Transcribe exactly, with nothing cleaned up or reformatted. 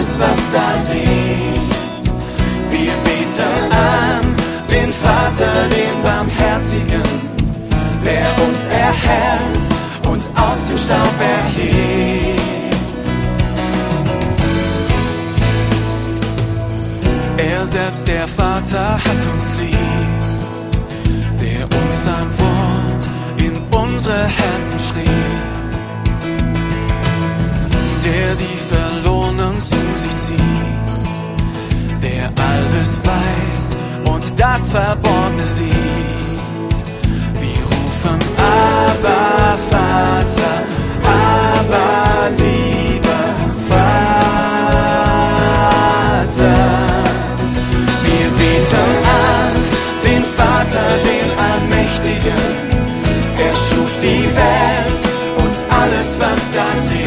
alles, was da lebt. Wir beten an den Vater, den Barmherzigen, wer uns erhält und aus dem Staub erhebt. Er selbst, der Vater, hat uns lieb, der uns sein Wort in unsere Herzen schrieb, der die Verlorenen zu sich zieht, der alles weiß und das Verborgene sieht. Wir rufen Abba, Vater, Abba, lieber Vater. Wir beten an den Vater, den Allmächtigen. Er schuf die Welt und alles, was darin